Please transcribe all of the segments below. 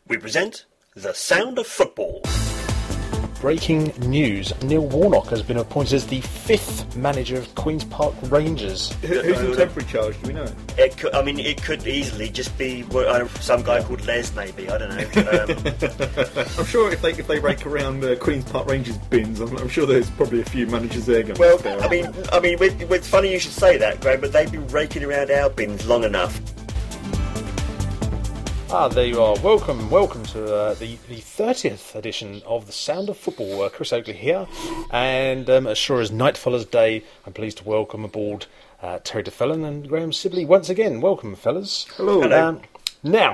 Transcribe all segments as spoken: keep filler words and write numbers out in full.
we present The Sound of Football. Breaking news. Neil Warnock has been appointed as the fifth manager of Queen's Park Rangers. Who, who's in temporary charge? Do we know? It could, I mean, it could easily just be well, some guy called Les, maybe. I don't know. Um, I'm sure if they if they rake around uh, Queen's Park Rangers bins, I'm, I'm sure there's probably a few managers there going. well, to I mean, I mean, it's it's funny you should say that, Graham, but they've been raking around our bins long enough. Ah, there you are. Welcome, welcome to uh, the, the thirtieth edition of The Sound of Football. Uh, Chris Oakley here, and um, as sure as night follows day, I'm pleased to welcome aboard uh, Terry DeFellon and Graham Sibley once again. Welcome, fellas. Hello. Hello. Um, now,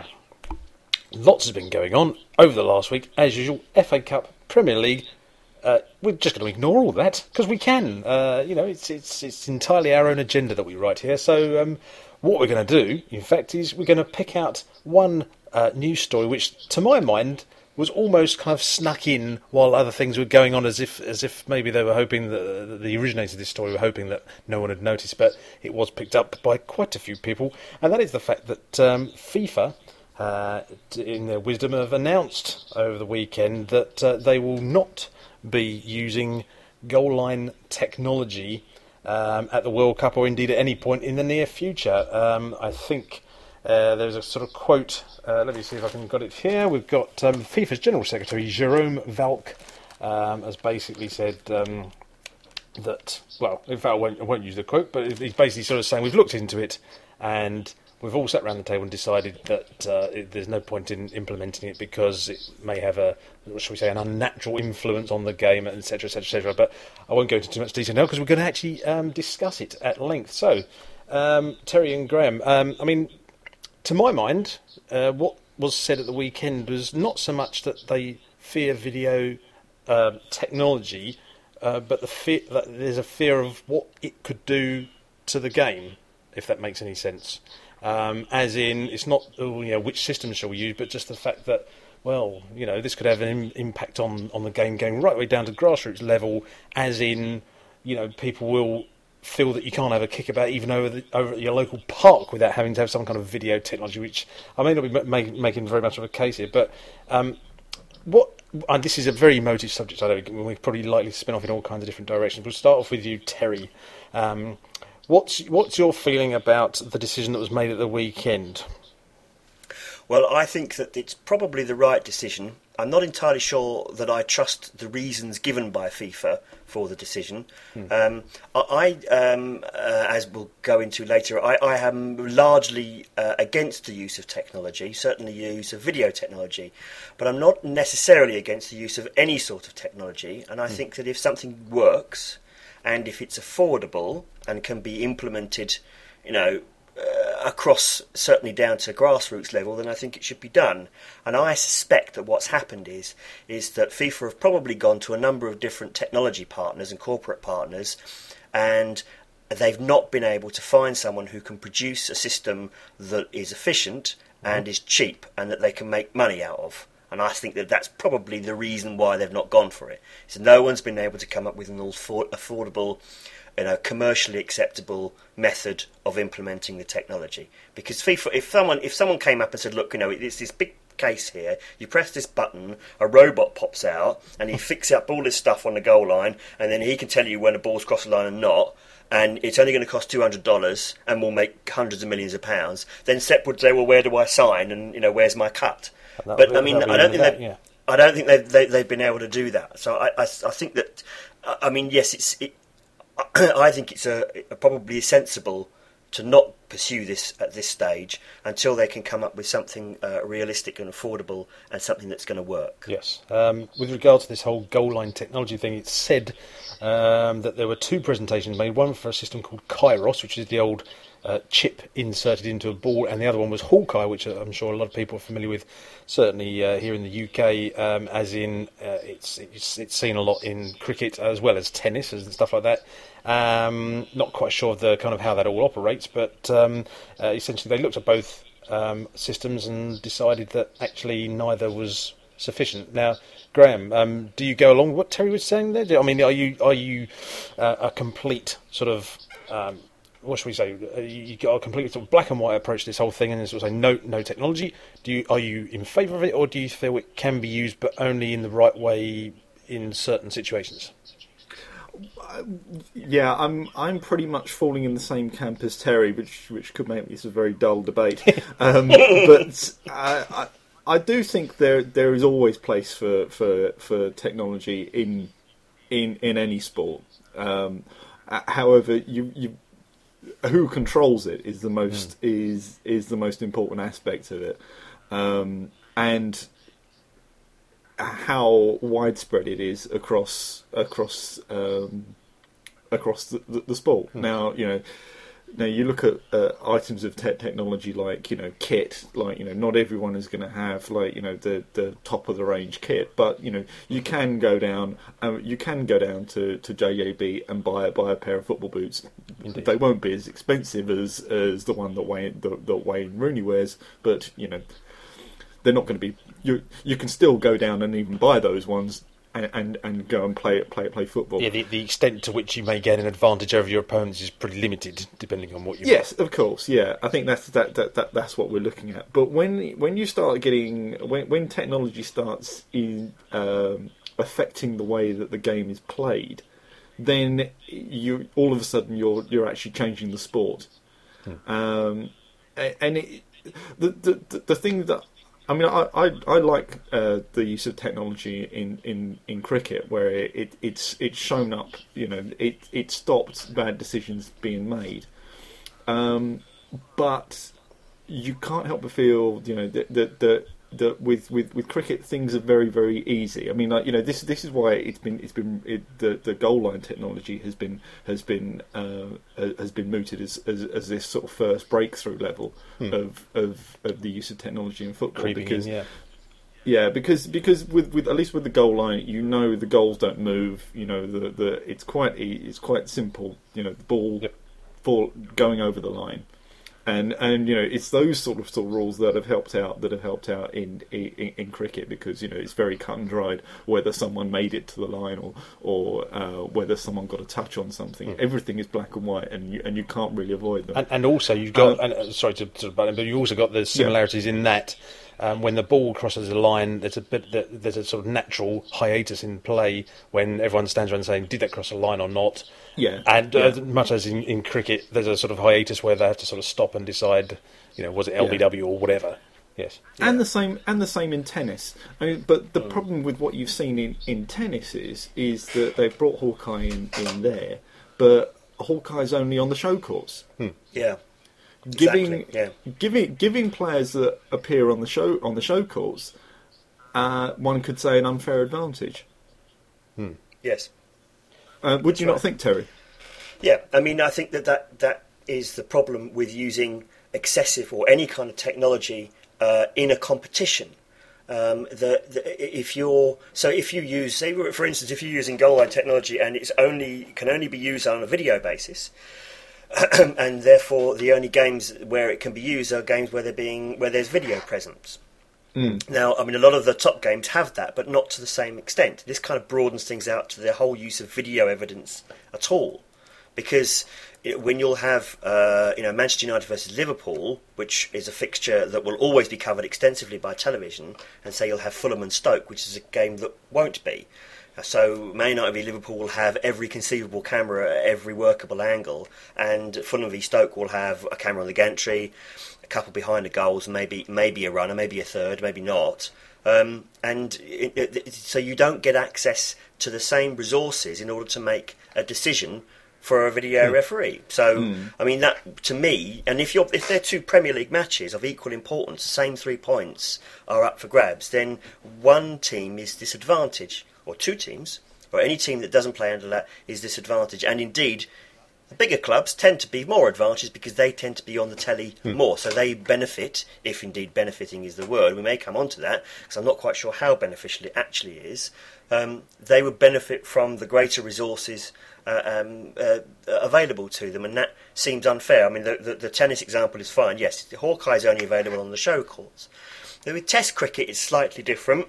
lots has been going on over the last week. As usual, F A Cup, Premier League. Uh, we're just going to ignore all that because we can. Uh, you know, it's it's it's entirely our own agenda that we write here. So. Um, What we're going to do, in fact, is we're going to pick out one uh, news story which, to my mind, was almost kind of snuck in while other things were going on, as if as if maybe they were hoping that the originators of this story were hoping that no one had noticed, but it was picked up by quite a few people, and that is the fact that um, FIFA, uh, in their wisdom, have announced over the weekend that uh, they will not be using goal line technology Um, at the World Cup, or indeed at any point in the near future. Um, I think uh, there's a sort of quote, uh, let me see if I can got it here. We've got um, FIFA's General Secretary, Jerome Valk, um, has basically said um, that, well, in fact, I won't, I won't use the quote, but he's basically sort of saying we've looked into it and we've all sat around the table and decided that uh, it, there's no point in implementing it because it may have a, shall we say, an unnatural influence on the game, et cetera, et cetera, et cetera. But I won't go into too much detail now because we're going to actually um, discuss it at length. So, um, Terry and Graham, um, I mean, to my mind, uh, what was said at the weekend was not so much that they fear video uh, technology, uh, but the fear that there's a fear of what it could do to the game, if that makes any sense. Um, as in, it's not oh, you know which system shall we use, but just the fact that, well, you know, this could have an im- impact on, on the game going right way down to grassroots level. As in, you know, people will feel that you can't have a kickabout even over the, over at your local park without having to have some kind of video technology. Which I may not be ma- making very much of a case here, but um, what. And this is a very emotive subject. I know we're probably likely to spin off in all kinds of different directions. We'll start off with you, Terry. Um, What's what's your feeling about the decision that was made at the weekend? Well, I think that it's probably the right decision. I'm not entirely sure that I trust the reasons given by FIFA for the decision. Hmm. Um, I, um, uh, as we'll go into later, I, I am largely uh, against the use of technology, certainly use of video technology, but I'm not necessarily against the use of any sort of technology, and I hmm. think that if something works, and if it's affordable and can be implemented, you know, uh, across, certainly down to grassroots level, then I think it should be done. And I suspect that what's happened is is that FIFA have probably gone to a number of different technology partners and corporate partners, and they've not been able to find someone who can produce a system that is efficient and mm-hmm. is cheap and that they can make money out of. And I think that that's probably the reason why they've not gone for it. So no one's been able to come up with an affordable, you know, commercially acceptable method of implementing the technology. Because FIFA, if someone if someone came up and said, look, you know, it's this big case here, you press this button, a robot pops out, and he fixes up all this stuff on the goal line, and then he can tell you when a ball's crossed the line and not, and it's only going to cost two hundred dollars and will make hundreds of millions of pounds, then Sepp would say, well, where do I sign? And, you know, where's my cut? That, but I mean, I don't think that, they've, yeah. I don't think they've, they, they've been able to do that. So I, I, I think that, I mean, yes, it's. It, I think it's a, a probably sensible to not pursue this at this stage until they can come up with something uh, realistic and affordable and something that's going to work. Yes. Um, with regard to this whole goal line technology thing, it's said um, that there were two presentations made. One for a system called Kairos, which is the old uh, chip inserted into a ball, and the other one was Hawkeye, which I'm sure a lot of people are familiar with, certainly uh, here in the U K, um, as in uh, it's, it's it's seen a lot in cricket as well as tennis and stuff like that. Um, not quite sure of the kind of how that all operates, but um, uh, essentially they looked at both um, systems and decided that actually neither was sufficient. Now, Graham, um, do you go along with what Terry was saying there? I mean, are you are you uh, a complete sort of um, what should we say? Uh, you, you got a completely sort of black and white approach to this whole thing, and then sort of say no, no technology. Do you are you in favour of it, or do you feel it can be used but only in the right way in certain situations? Yeah, I'm I'm pretty much falling in the same camp as Terry, which which could make this a very dull debate. Um, but I, I I do think there there is always place for, for, for technology in in in any sport. Um, however, you you who controls it is the most mm. is is the most important aspect of it, um, and how widespread it is across across um, across the, the, the sport. Mm. Now, you know, now you look at uh, items of te- technology like, you know, kit. Like, you know, not everyone is going to have, like, you know, the, the top of the range kit, but, you know, you can go down um, you can go down to, to J A B and buy buy a pair of football boots. Indeed. They won't be as expensive as as the one that Wayne that, that Wayne Rooney wears, but, you know, they're not going to be. You you can still go down and even buy those ones and and, and go and play play play football. Yeah, the, the extent to which you may gain an advantage over your opponents is pretty limited, depending on what you. Yes, got. Of course. Yeah, I think that's that, that, that that's what we're looking at. But when when you start getting when when technology starts in um, affecting the way that the game is played, then you all of a sudden you're you're actually changing the sport. Hmm. Um, and it, the the the thing that I mean, I I, I like uh, the use of technology in, in, in cricket, where it, it it's it's shown up. You know, it it stopped bad decisions being made. Um, but you can't help but feel, you know, that that that, that with, with, with cricket things are very very easy. I mean, like, you know, this this is why it's been it's been it, the the goal line technology has been has been uh, has been mooted as, as as this sort of first breakthrough level hmm. of, of of the use of technology in football. Creeping because in, yeah. Yeah, because because with, with at least with the goal line, you know, the goals don't move. You know, the, the it's quite it's quite simple. You know, the ball yep. fall going over the line. And and you know, it's those sort of sort of rules that have helped out that have helped out in, in in cricket, because, you know, it's very cut and dried whether someone made it to the line or or uh, whether someone got a touch on something. Mm. Everything is black and white, and you and you can't really avoid them. And, and also you've got um, and, uh, sorry to, to but you also got the similarities yeah. in that. Um, when the ball crosses the line, there's a bit, there's a sort of natural hiatus in play when everyone stands around saying, "Did that cross the line or not?" Yeah, and yeah. Uh, much as in, in cricket, there's a sort of hiatus where they have to sort of stop and decide, you know, was it L B W yeah. or whatever. Yes, and yeah. the same, and the same in tennis. I mean, but the mm. problem with what you've seen in, in tennis is is that they've brought Hawkeye in, in there, but Hawkeye's only on the show course. Hmm. Yeah. Giving, exactly, yeah. giving, giving players that appear on the show on the show course, uh, one could say an unfair advantage. Hmm. Yes. Uh, would That's you right. not think, Terry? Yeah, I mean, I think that, that that is the problem with using excessive or any kind of technology uh, in a competition. Um, the, the, if you're so if you use, say, for instance, if you're using goal line technology and it's only can only be used on a video basis. And therefore, the only games where it can be used are games where they're being where there's video presence. Mm. Now, I mean, a lot of the top games have that, but not to the same extent. This kind of broadens things out to the whole use of video evidence at all, because it, when you'll have, uh, you know, Manchester United versus Liverpool, which is a fixture that will always be covered extensively by television, and say you'll have Fulham and Stoke, which is a game that won't be. So Man United v Liverpool will have every conceivable camera at every workable angle, and Fulham v Stoke will have a camera on the gantry, a couple behind the goals, maybe maybe a runner, maybe a third, maybe not. Um, and it, it, so you don't get access to the same resources in order to make a decision for a video mm. referee. So mm. I mean, that to me, and if you're if they're two Premier League matches of equal importance, the same three points are up for grabs, then one team is disadvantaged. Or two teams, or any team that doesn't play under that is disadvantaged. And indeed, the bigger clubs tend to be more advantaged because they tend to be on the telly hmm. more. So they benefit, if indeed benefiting is the word. We may come on to that, because I'm not quite sure how beneficial it actually is. Um, they would benefit from the greater resources uh, um, uh, available to them, and that seems unfair. I mean, the, the, the tennis example is fine. Yes, Hawkeye is only available on the show courts. With Test cricket, it's slightly different.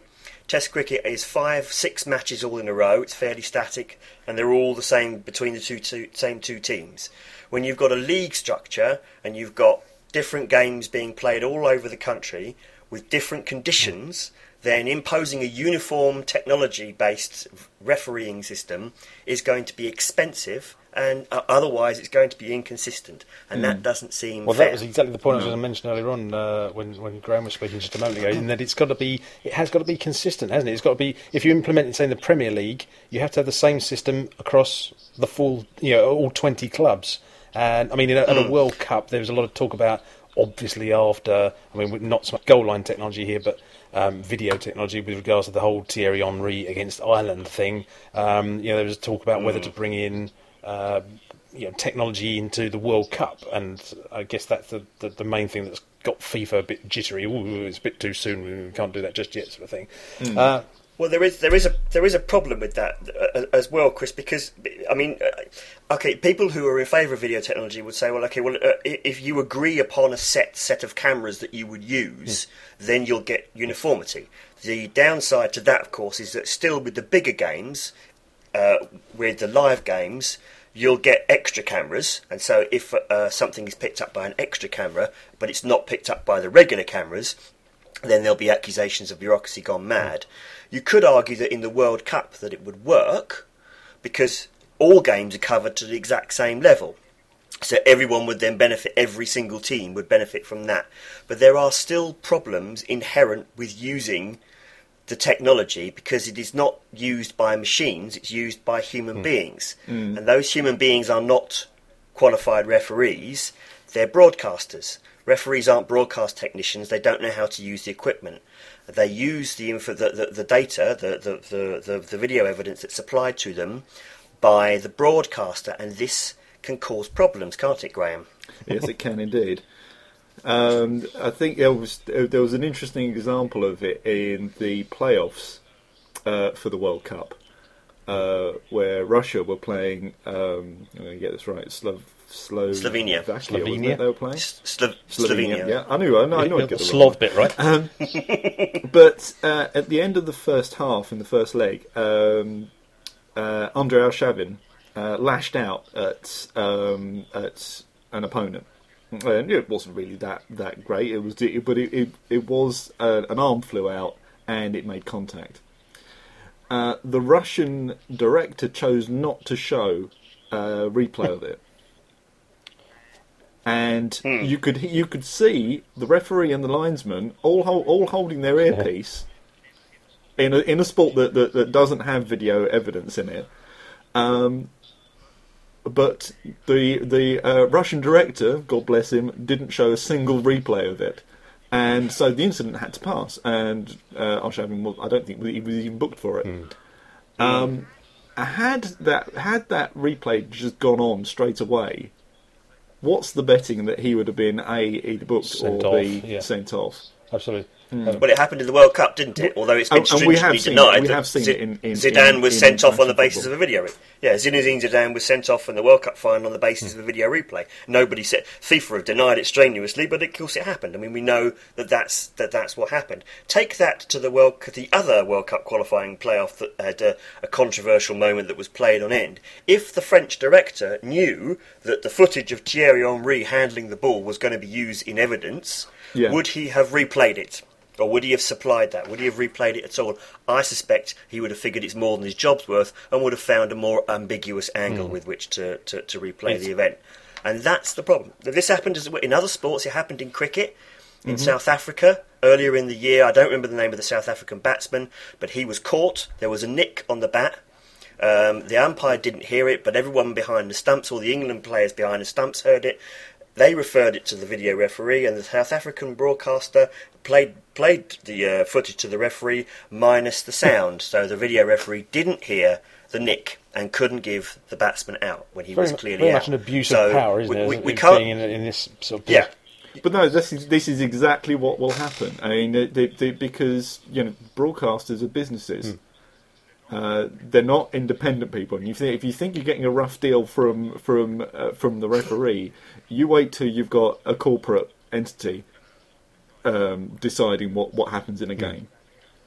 Test cricket is five, six matches all in a row. It's fairly static, and they're all the same between the two, two same two teams. When you've got a league structure and you've got different games being played all over the country with different conditions, then imposing a uniform technology-based refereeing system is going to be expensive, and uh, otherwise it's going to be inconsistent, and mm. that doesn't seem well, fair. That was exactly the point no. I was going to mention earlier on uh, when when Graham was speaking just a moment ago, in that it's got to be, it has got to be consistent, hasn't it? It's got to be, if you implement it, say, in the Premier League, you have to have the same system across the full, you know, all twenty clubs. And I mean, in a, mm. at a World Cup, there was a lot of talk about, obviously after, I mean, not so much goal line technology here, but um, video technology with regards to the whole Thierry Henry against Ireland thing. Um, you know, there was talk about mm. whether to bring in uh, you know, technology into the World Cup, and I guess that's the, the, the main thing that's got FIFA a bit jittery. Ooh, it's a bit too soon, we can't do that just yet, sort of thing. Mm. Uh, Well, there is there is a there is a problem with that uh, as well, Chris. Because I mean, uh, okay, people who are in favour of video technology would say, well, okay, well, uh, if you agree upon a set set of cameras that you would use, mm. then you'll get uniformity. The downside to that, of course, is that still with the bigger games, uh, with the live games, you'll get extra cameras, and so if uh, something is picked up by an extra camera, but it's not picked up by the regular cameras, then there'll be accusations of bureaucracy gone mad. Mm. You could argue that in the World Cup that it would work because all games are covered to the exact same level. So everyone would then benefit, every single team would benefit from that. But there are still problems inherent with using the technology because it is not used by machines, it's used by human mm. beings. Mm. And those human beings are not qualified referees, they're broadcasters. Referees aren't broadcast technicians, they don't know how to use the equipment. They use the info, the, the, the data, the, the, the, the video evidence that's supplied to them by the broadcaster, and this can cause problems, can't it, Graham? Yes, it can indeed. Um, I think there was there was an interesting example of it in the playoffs uh, for the World Cup, uh, where Russia were playing. Um, I'm going to get this right. Slav. Slo- Slovenia. Vakia, Slovenia. They were playing? Slo- Slovenia. Slovenia. Yeah, I knew. I know. I know. I'd get the Slav bit right. Um, but uh, at the end of the first half, in the first leg, um, uh, Andrei Arshavin uh, lashed out at um, at an opponent. And it wasn't really that, that great. It was, but it it, it was uh, an arm flew out and it made contact. Uh, the Russian director chose not to show a replay of it. And hmm. you could you could see the referee and the linesman all hold, all holding their earpiece in a in a sport that, that, that doesn't have video evidence in it. Um, but the the uh, Russian director, God bless him, didn't show a single replay of it, and so the incident had to pass. And uh, Arshavin, I don't think he was even booked for it. Hmm. Um, had that had that replay just gone on straight away, what's the betting that he would have been A, either booked sent or B, yeah. sent off? Absolutely. Mm. Well, it happened in the World Cup, didn't it? Although it's been and, and we have stringently denied. It. We have seen Z- it in, in Zidane in, was in sent off on the basis football. of a video. Yeah, Zinedine Zidane was sent off in the World Cup final on the basis mm. of a video replay. Nobody said FIFA have denied it strenuously, but of course it happened. I mean, we know that that's that that's what happened. Take that to the World, the other World Cup qualifying playoff that had a, a controversial moment that was played on end. If the French director knew that the footage of Thierry Henry handling the ball was going to be used in evidence, yeah. would he have replayed it? Or would he have supplied that? Would he have replayed it at all? I suspect he would have figured it's more than his job's worth and would have found a more ambiguous angle mm. with which to, to, to replay it's... the event. And that's the problem. This happened as, in other sports. It happened in cricket, in mm-hmm. South Africa, earlier in the year. I don't remember the name of the South African batsman, but he was caught. There was a nick on the bat. Um, the umpire didn't hear it, but everyone behind the stumps, all the England players behind the stumps heard it. They referred it to the video referee, and the South African broadcaster played played the uh, footage to the referee minus the sound. So the video referee didn't hear the nick and couldn't give the batsman out when he very, was clearly very out. much an abuse so of power, isn't we, it? We, we it can't. In, in this sort of yeah. But no, this is this is exactly what will happen. I mean, they, they, they, because you know, broadcasters are businesses. Hmm. Uh, they're not independent people, and you think, if you think you're getting a rough deal from from uh, from the referee, you wait till you've got a corporate entity um, deciding what, what happens in a game.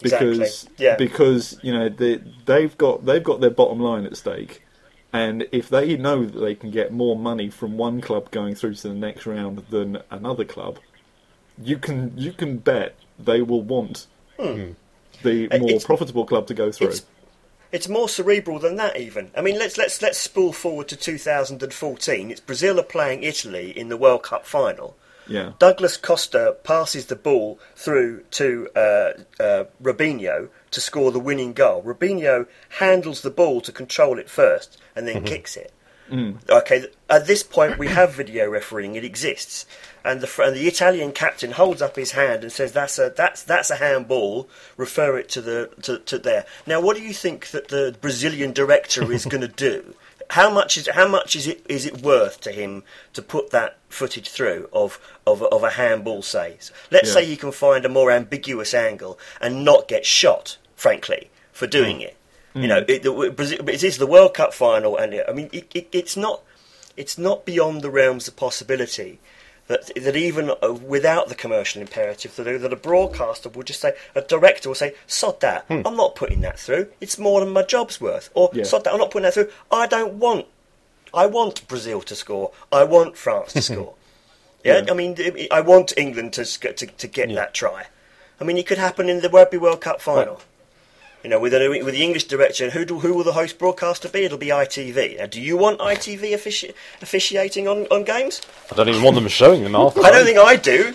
because exactly. yeah. because you know they they've got they've got their bottom line at stake, and if they know that they can get more money from one club going through to the next round than another club, you can you can bet they will want hmm. the more it's, profitable club to go through. It's, it's more cerebral than that, even. I mean, let's let's let's spool forward to two thousand fourteen. It's Brazil are playing Italy in the World Cup final. Yeah. Douglas Costa passes the ball through to uh, uh, Robinho to score the winning goal. Robinho handles the ball to control it first and then mm-hmm. kicks it. Mm. Okay, at this point we have video refereeing; it exists, and the and the Italian captain holds up his hand and says, "That's a that's that's a handball. Refer it to the to, to there." Now, what do you think that the Brazilian director is going to do? How much is how much is it is it worth to him to put that footage through of of, of a handball saves? Let's yeah. say he can find a more ambiguous angle and not get shot, frankly, for doing mm. it. Mm. You know, it, the, Brazil, it is the World Cup final, and it, I mean, it, it, it's not it's not beyond the realms of possibility that that even without the commercial imperative, that, that a broadcaster will just say, a director will say, "Sod that, hmm. I'm not putting that through. It's more than my job's worth." Or yeah. "Sod that, I'm not putting that through. I don't want, I want Brazil to score. I want France to score." Yeah? yeah, I mean, I want England to to to get yeah. that try. I mean, it could happen in the Rugby World Cup final. Right. You know, with, a, with the English director, who do, who will the host broadcaster be? It'll be I T V. Now, do you want I T V offici- officiating on, on games? I don't even want them showing them after. I don't think I do.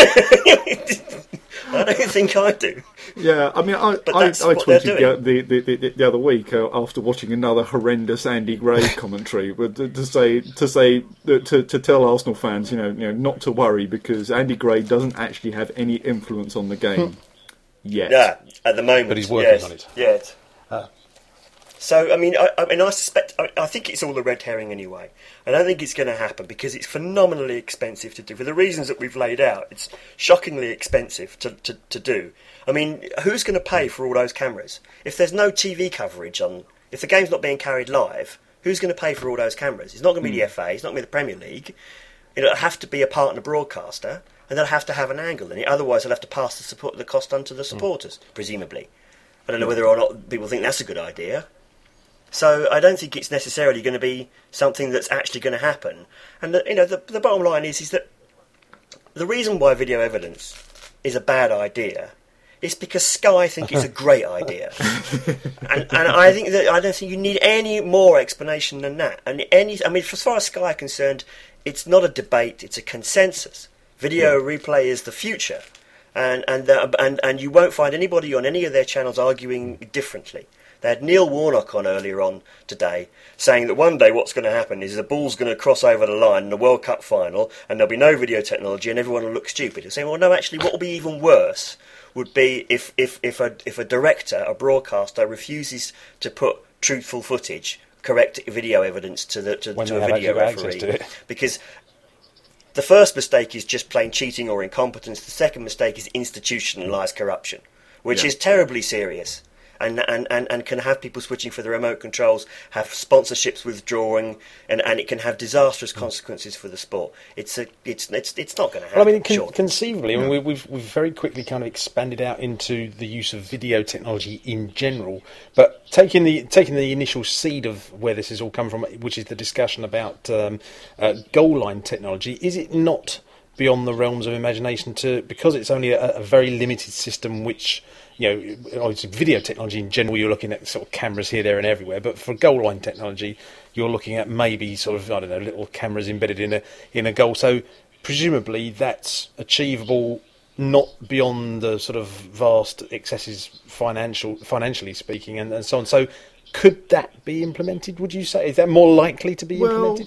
I don't think I do. Yeah, I mean, I, I, I tweeted the, the, the, the other week uh, after watching another horrendous Andy Gray commentary, but to, to say to say to to tell Arsenal fans, you know, you know, not to worry because Andy Gray doesn't actually have any influence on the game. Yet. Yeah, at the moment. But he's working yes, on it. Yet. Ah. So, I mean, I, I mean, I suspect, I, I think it's all a red herring anyway. I don't think it's going to happen because it's phenomenally expensive to do. For the reasons that we've laid out, it's shockingly expensive to, to, to do. I mean, who's going to pay for all those cameras? If there's no T V coverage on, if the game's not being carried live, who's going to pay for all those cameras? It's not going to be mm. the F A, it's not going to be the Premier League. It'll have to be a partner broadcaster. And they'll have to have an angle in it. Otherwise, they'll have to pass the support, the cost on to the supporters, mm. presumably. I don't know whether or not people think that's a good idea. So I don't think it's necessarily going to be something that's actually going to happen. And the, you know, the, the bottom line is is that the reason why video evidence is a bad idea is because Sky think it's a great idea. and, and I think that I don't think you need any more explanation than that. And any, I mean, as far as Sky are concerned, it's not a debate; it's a consensus. Video yeah. replay is the future, and and, the, and and you won't find anybody on any of their channels arguing differently. They had Neil Warnock on earlier on today saying that one day what's going to happen is the ball's going to cross over the line in the World Cup final and there'll be no video technology and everyone will look stupid. He's saying, well, no, actually, what will be even worse would be if if if a if a director, a broadcaster, refuses to put truthful footage, correct video evidence to the to, to a video referee, to because. The first mistake is just plain cheating or incompetence. The second mistake is institutionalised corruption, which yeah. is terribly serious and, and, and, and can have people switching for the remote controls, have sponsorships withdrawing, and, and it can have disastrous consequences for the sport. It's a, it's it's it's not going to happen. Well, I mean, con- sure. conceivably, I mean, we, we've we've very quickly kind of expanded out into the use of video technology in general, but taking the taking the initial seed of where this has all come from, which is the discussion about um, uh, goal line technology, is it not beyond the realms of imagination to, because it's only a, a very limited system which, you know, obviously video technology in general, you're looking at sort of cameras here, there and everywhere, but for goal line technology, you're looking at maybe sort of, I don't know, little cameras embedded in a in a goal. So presumably that's achievable not beyond the sort of vast excesses financial, financially speaking, and, and so on. So could that be implemented, would you say? Is that more likely to be well, implemented?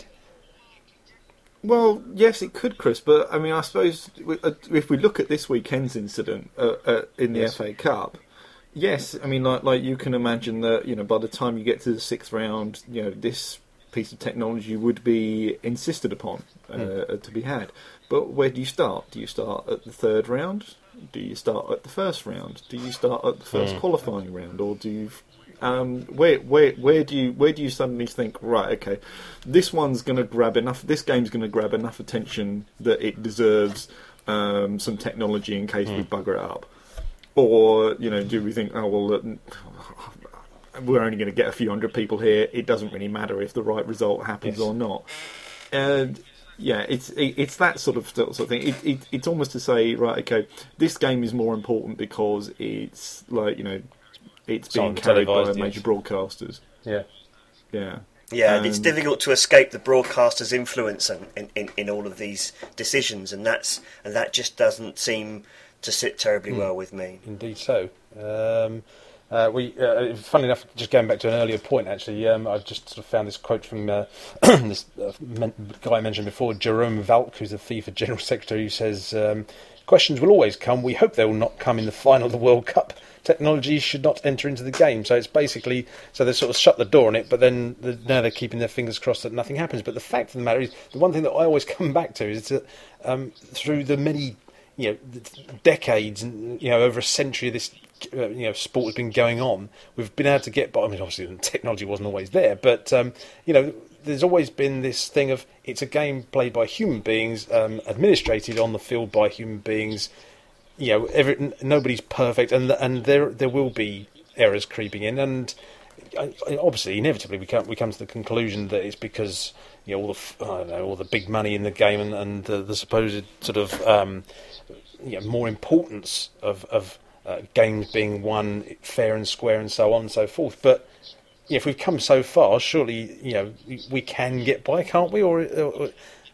Well, yes, it could, Chris. But I mean, I suppose if we look at this weekend's incident uh, uh, in the yes. F A Cup, yes, I mean, like like you can imagine that, you know, by the time you get to the sixth round, you know, this piece of technology would be insisted upon uh, mm. to be had. But where do you start? Do you start at the third round? Do you start at the first round? Do you start at the first mm. qualifying round, or do you? Um, where where where do you where do you suddenly think, right, okay, this one's going to grab enough, this game's going to grab enough attention that it deserves um, some technology in case mm. we bugger it up? or you know, do we think, oh well, uh, we're only going to get a few hundred people here. It doesn't really matter if the right result happens yes. or not. And yeah, it's it, it's that sort of sort of thing. It, it it's almost to say, right, okay, this game is more important because it's like you know, it's being carried by major yes. broadcasters. Yeah, yeah. Yeah, Um, and it's difficult to escape the broadcaster's influence in, in, in, in all of these decisions, and that's and that just doesn't seem to sit terribly mm, well with me. Indeed, so. Um, uh, we, uh, funnily enough, just going back to an earlier point, actually, um, I just sort of found this quote from uh, this uh, men- guy I mentioned before, Jerome Valk, who's the FIFA General Secretary, who says, um, "Questions will always come. We hope they will not come in the final of the World Cup. Technology should not enter into the game." So it's basically, so they sort of shut the door on it, but then the, now they're keeping their fingers crossed that nothing happens. But the fact of the matter is, the one thing that I always come back to is that um, through the many, you know, decades and you know over a century of this, uh, you know, sport has been going on, we've been able to get by. I mean, obviously, the technology wasn't always there, but um, you know, there's always been this thing of it's a game played by human beings, um, administrated on the field by human beings. You know, every, nobody's perfect, and and there there will be errors creeping in, and obviously, inevitably, we come we come to the conclusion that it's because you know all the I don't know all the big money in the game and and the, the supposed sort of um, you know, more importance of of uh, games being won fair and square and so on and so forth. But you know, if we've come so far, surely you know we can get by, can't we? Or, or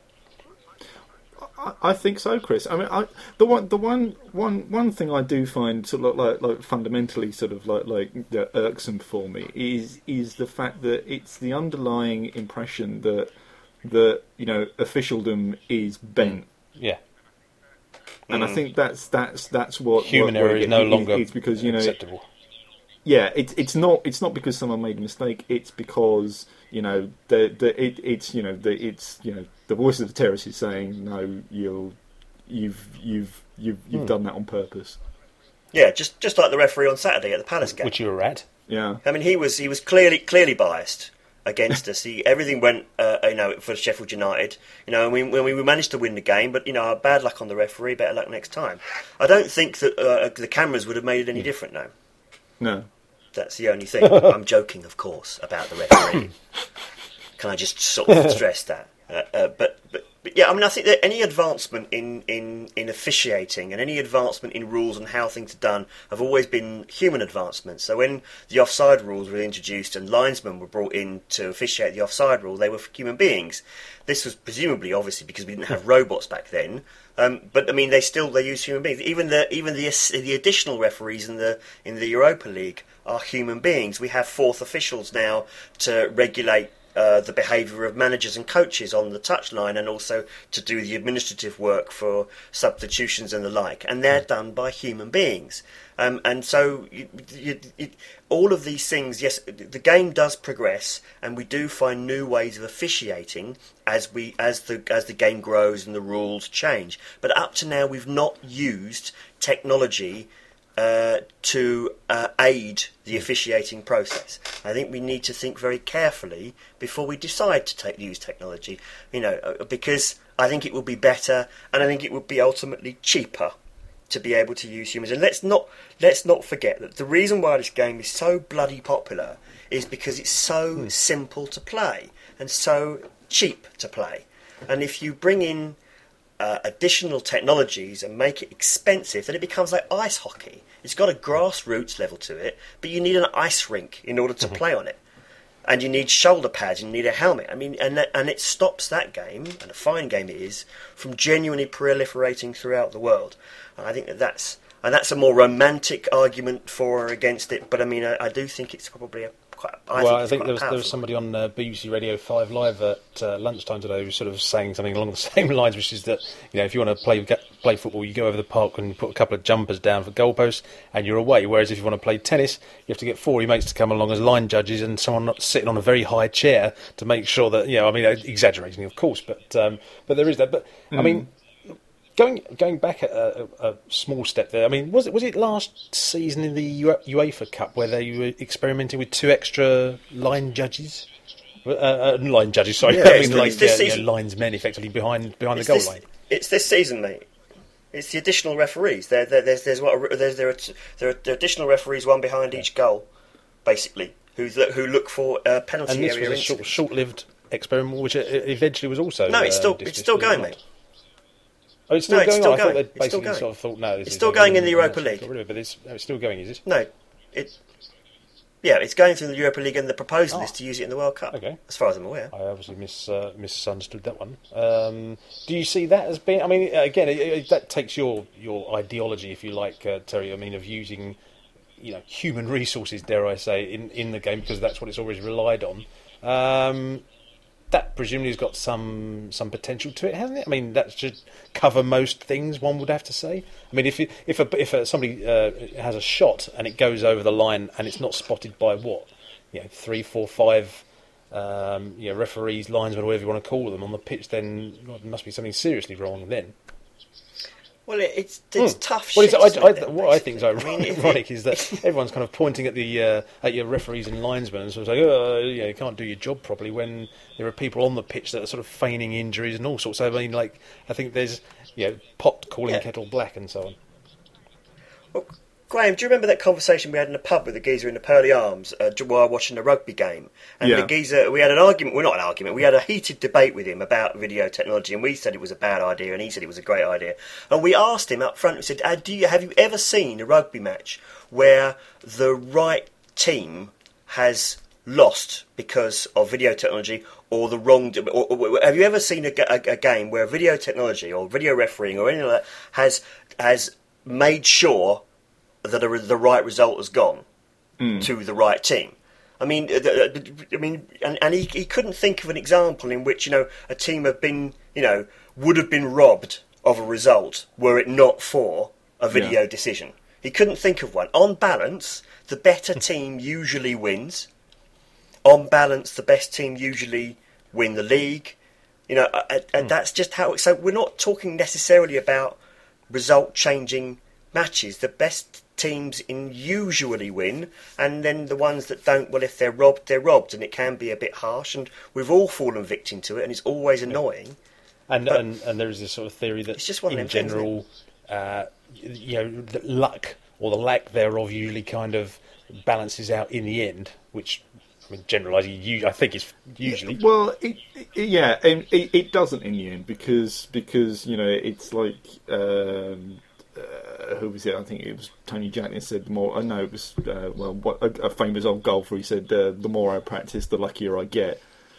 I think so, Chris. I mean, I, the one, the one, one, one thing I do find sort of like, like fundamentally sort of like like uh, irksome for me is is the fact that it's the underlying impression that that you know officialdom is bent. Yeah. And mm. I think that's that's that's what human what, error what is no it, longer it's because you know acceptable. Yeah, it's it's not it's not because someone made a mistake. It's because you know the the it, it's you know the it's you know the voice of the terrorist is saying no, you'll you've you've you've you've hmm. done that on purpose. Yeah, just just like the referee on Saturday at the Palace game, which you were at. Yeah, I mean he was he was clearly clearly biased against us. He, everything went uh, you know for Sheffield United. You know, and we when we managed to win the game, but you know bad luck on the referee, better luck next time. I don't think that uh, the cameras would have made it any different. No. No. That's the only thing. I'm joking, of course, about the referee. Can I just sort of stress that? Uh, uh, but, but, but yeah, I mean, I think that any advancement in, in, in officiating and any advancement in rules and how things are done have always been human advancements. So when the offside rules were introduced and linesmen were brought in to officiate the offside rule, they were human beings. This was presumably, obviously, because we didn't have robots back then. Um, but I mean, they still they use human beings. Even the even the the additional referees in the in the Europa League are human beings. We have fourth officials now to regulate uh, the behaviour of managers and coaches on the touchline, and also to do the administrative work for substitutions and the like. And they're done by human beings. Um, and so, you, you, you, all of these things, yes, the game does progress, and we do find new ways of officiating as we as the as the game grows and the rules change. But up to now, we've not used technology uh, to uh, aid the officiating process. I think we need to think very carefully before we decide to take use technology. You know, because I think it will be better, and I think it would be ultimately cheaper to be able to use humans. And let's not let's not forget that the reason why this game is so bloody popular is because it's so mm. simple to play and so cheap to play. And if you bring in uh, additional technologies and make it expensive, then it becomes like ice hockey. It's got a grassroots level to it, but you need an ice rink in order to mm-hmm. play on it. And you need shoulder pads, and you need a helmet. I mean, and that, and it stops that game, and a fine game it is, from genuinely proliferating throughout the world. And I think that that's and that's a more romantic argument for or against it. But I mean, I, I do think it's probably a quite. I well, think I think there was, there was powerful. somebody on uh, B B C Radio Five Live at uh, lunchtime today who was sort of saying something along the same lines, which is that you know if you want to play play football, you go over the park and you put a couple of jumpers down for goalposts, and you're away. Whereas if you want to play tennis, you have to get four of your mates to come along as line judges, and someone not sitting on a very high chair to make sure that you know. I mean, exaggerating, of course, but um, but there is that. But mm. I mean. Going going back a, a, a small step there, I mean, was it was it last season in the UEFA Cup where they were experimenting with two extra line judges, uh, uh, line judges? Sorry, yeah, I mean like this yeah, season. yeah, linesmen effectively behind behind it's the goal this, line. It's this season, mate. It's the additional referees. There, there, there's, there's what there's, there are there are, there are additional referees, one behind each goal, basically, who who look for uh, penalty and this area was a short, short-lived experiment, which eventually was also no, it's still uh, it's still going, mate. Oh, it's still no, going. It's still on. going. I thought they'd It's basically still going. sort of thought, no, this it's is still going in the Europa got League. rid of it, but it's, oh, it's still going, is it? No, it. Yeah, it's going through the Europa League, and the proposal Oh. is to use it in the World Cup. Okay. As far as I'm aware. I obviously mis, uh, misunderstood that one. Um, do you see that as being? I mean, again, it, it, that takes your your ideology, if you like, uh, Terry. I mean, of using, you know, human resources, dare I say, in, in the game because that's what it's always relied on. Um, that presumably has got some some potential to it, hasn't it? I mean, that should cover most things. One would have to say. I mean, if you, if a, if a, somebody uh, has a shot and it goes over the line and it's not spotted by what, you know, three, four, five, um, you know, referees, linesmen, whatever you want to call them on the pitch, then well, there must be something seriously wrong then. Well, it, it's it's Hmm. tough. Well, shit, it's, I, isn't I, it, then, what I think is basically? ironic, I mean, it- ironic is that everyone's kind of pointing at the uh, at your referees and linesmen and sort of saying, "Oh, you, know, you can't do your job properly." When there are people on the pitch that are sort of feigning injuries and all sorts. So I mean, like, I think there's, you know, pot calling Yeah. kettle black and so on. Well, Graham, do you remember that conversation we had in the pub with the geezer in the Pearly Arms uh, while watching the rugby game? And Yeah. the geezer, we had an argument, well, not an argument, we had a heated debate with him about video technology, and we said it was a bad idea, and he said it was a great idea. And we asked him up front, we said, uh, do you, have you ever seen a rugby match where the right team has lost because of video technology, or the wrong... Or, or, have you ever seen a, a, a game where video technology or video refereeing or anything like that has, has made sure that a, the right result has gone Mm. to the right team? I mean, uh, the- I mean, and, and he, he couldn't think of an example in which, you know, a team have been, you know, would have been robbed of a result were it not for a video Yeah. decision. He couldn't think of one. On balance, the better team usually wins. On balance, the best team usually win the league. You know, uh, and that's just how. So we're not talking necessarily about result-changing matches. The best teams in usually win, and then the ones that don't, well, if they're robbed, they're robbed, and it can be a bit harsh, and we've all fallen victim to it, and it's always annoying. And But- and, and there is this sort of theory that It's just one of in them things, general, uh, you know, the luck or the lack thereof usually kind of balances out in the end, which, I mean, generalising, you- I think is usually. Well, it, it, yeah, and it, it doesn't in the end because because you know it's like um, uh, who was it? I think it was Tony Jacklin said the more. I know it was uh, well what, a, a famous old golfer. He said uh, the more I practice, the luckier I get.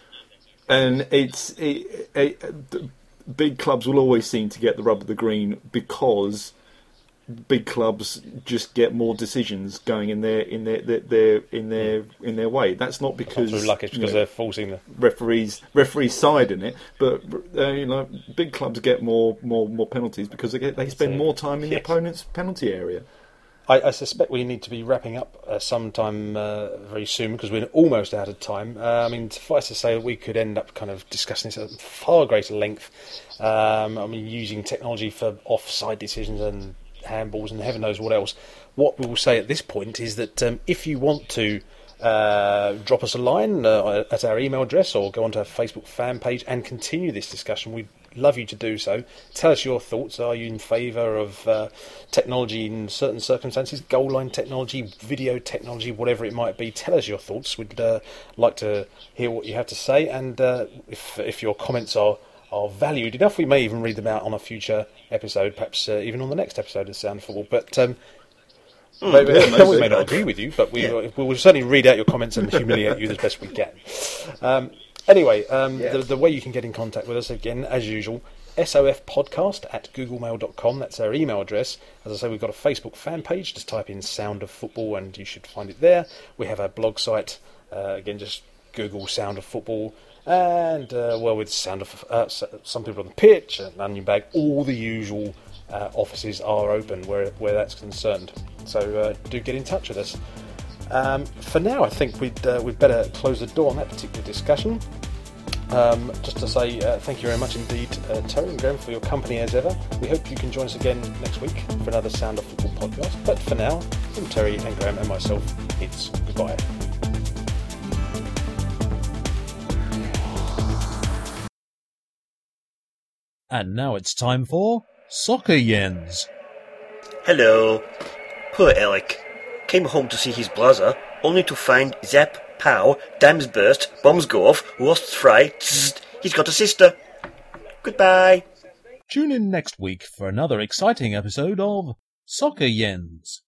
And it's it, it, the big clubs will always seem to get the rub of the green because big clubs just get more decisions going in their in their, their, their in their in their way. That's not because Through luck, it's you because know, they're forcing the. referees referees side in it, but uh, you know, big clubs get more more more penalties because they get, they spend So, more time in the yes. opponent's penalty area. I, I suspect we need to be wrapping up uh, sometime uh, very soon because we're almost out of time. Uh, I mean, suffice to say, we could end up kind of discussing this at far greater length. Um, I mean, using technology for offside decisions and handballs and heaven knows what else. What we will say at this point is that um, if you want to uh, drop us a line uh, at our email address or go onto our Facebook fan page and continue this discussion, we'd love you to do so. Tell us your thoughts. Are you in favour of uh, technology in certain circumstances, goal line technology, video technology, whatever it might be? Tell us your thoughts. We'd uh, like to hear what you have to say, and uh, if if your comments are are valued enough, we may even read them out on a future episode, perhaps uh, even on the next episode of Sound Football. But um, maybe, yeah, maybe. we may not agree with you, but we, Yeah. we will certainly read out your comments and humiliate you as best we can. Um, anyway, um, Yeah. the, the way you can get in contact with us, again, as usual, sofpodcast at googlemail dot com. That's our email address. As I say, we've got a Facebook fan page. Just type in Sound of Football and you should find it there. We have our blog site. Uh, again, just Google Sound of Football. And, uh, well, with Sound of uh, s- some people on the pitch, and Onion Bag, all the usual uh, offices are open where where that's concerned. So uh, do get in touch with us. Um, for now, I think we'd uh, we'd better close the door on that particular discussion. Um, just to say uh, thank you very much indeed, uh, Terry and Graham, for your company as ever. We hope you can join us again next week for another Sound of Football podcast. But for now, from Terry and Graham and myself, it's goodbye. And now it's time for Soccer Yens. Hello. Poor Alec. Came home to see his brother, only to find zap, pow, dams burst, bombs go off, rosts fry, tzzzt, he's got a sister. Goodbye. Tune in next week for another exciting episode of Soccer Yens.